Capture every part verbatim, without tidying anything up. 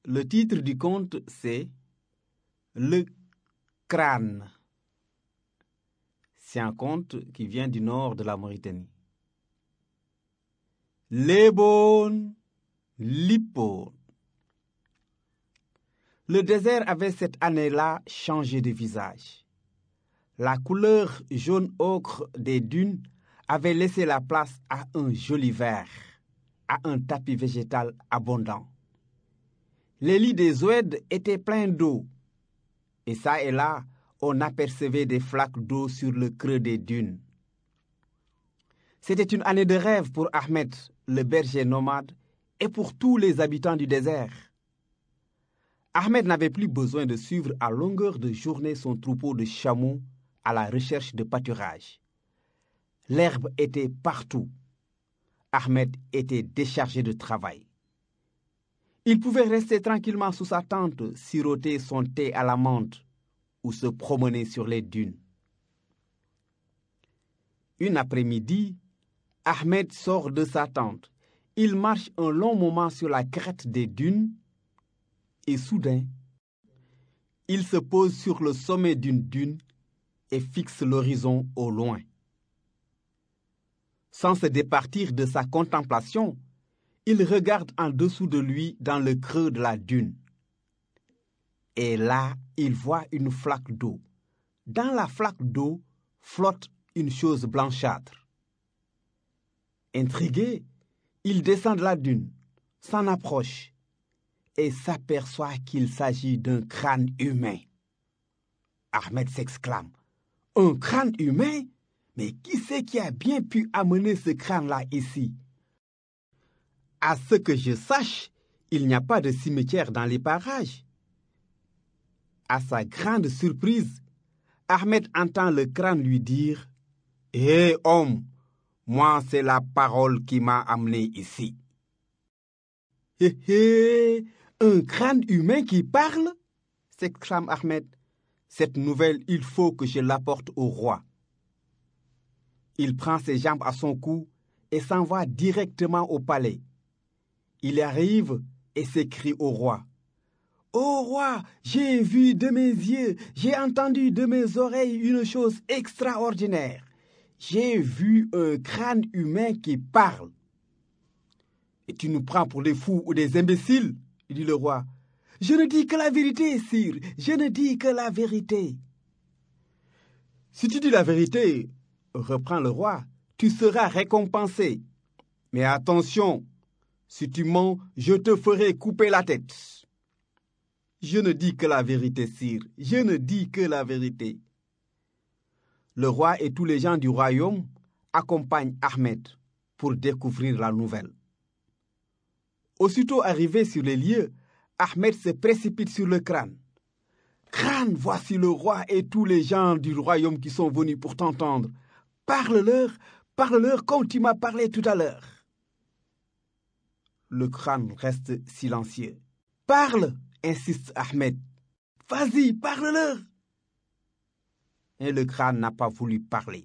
Le titre du conte, c'est Le crâne. C'est un conte qui vient du nord de la Mauritanie. Lebon, Lipon. Le désert avait cette année-là changé de visage. La couleur jaune ocre des dunes avait laissé la place à un joli vert, à un tapis végétal abondant. Les lits des oueds étaient pleins d'eau, et ça et là, on apercevait des flaques d'eau sur le creux des dunes. C'était une année de rêve pour Ahmed, le berger nomade, et pour tous les habitants du désert. Ahmed n'avait plus besoin de suivre à longueur de journée son troupeau de chameaux à la recherche de pâturage. L'herbe était partout. Ahmed était déchargé de travail. Il pouvait rester tranquillement sous sa tente, siroter son thé à la menthe ou se promener sur les dunes. Une après-midi, Ahmed sort de sa tente. Il marche un long moment sur la crête des dunes et soudain, il se pose sur le sommet d'une dune et fixe l'horizon au loin. Sans se départir de sa contemplation, il regarde en dessous de lui dans le creux de la dune. Et là, il voit une flaque d'eau. Dans la flaque d'eau flotte une chose blanchâtre. Intrigué, il descend de la dune, s'en approche et s'aperçoit qu'il s'agit d'un crâne humain. Ahmed s'exclame. « Un crâne humain? Mais qui c'est qui a bien pu amener ce crâne-là ici? À ce que je sache, il n'y a pas de cimetière dans les parages. » À sa grande surprise, Ahmed entend le crâne lui dire « Hé homme, moi c'est la parole qui m'a amené ici. » Hé hé, un crâne humain qui parle? S'exclame Ahmed. Cette nouvelle, il faut que je l'apporte au roi. Il prend ses jambes à son cou et s'en va directement au palais. Il arrive et s'écrie au roi. « Ô roi, j'ai vu de mes yeux, j'ai entendu de mes oreilles une chose extraordinaire. J'ai vu un crâne humain qui parle. » « Et tu nous prends pour des fous ou des imbéciles ?» dit le roi. « Je ne dis que la vérité, sire, je ne dis que la vérité. »« Si tu dis la vérité, reprend le roi, tu seras récompensé. Mais attention, si tu mens, je te ferai couper la tête. »« Je ne dis que la vérité, sire, je ne dis que la vérité. » Le roi et tous les gens du royaume accompagnent Ahmed pour découvrir la nouvelle. Aussitôt arrivé sur les lieux, Ahmed se précipite sur le crâne. « Crâne, voici le roi et tous les gens du royaume qui sont venus pour t'entendre. Parle-leur, parle-leur comme tu m'as parlé tout à l'heure. » Le crâne reste silencieux. « Parle !» insiste Ahmed. « Vas-y, parle-leur !» Et le crâne n'a pas voulu parler.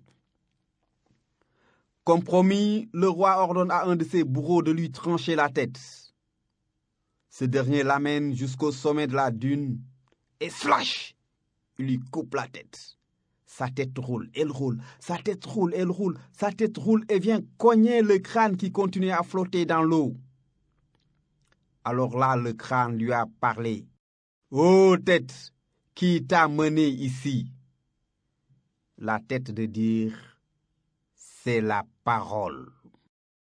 Comme promis, le roi ordonne à un de ses bourreaux de lui trancher la tête. Ce dernier l'amène jusqu'au sommet de la dune et slash, il lui coupe la tête. Sa tête roule, elle roule, sa tête roule, elle roule, sa tête roule et vient cogner le crâne qui continuait à flotter dans l'eau. Alors là, le crâne lui a parlé. « Ô tête, qui t'a mené ici ?» La tête de dire « C'est la parole. »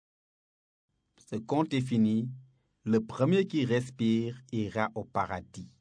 Ce conte est fini. Le premier qui respire ira au paradis.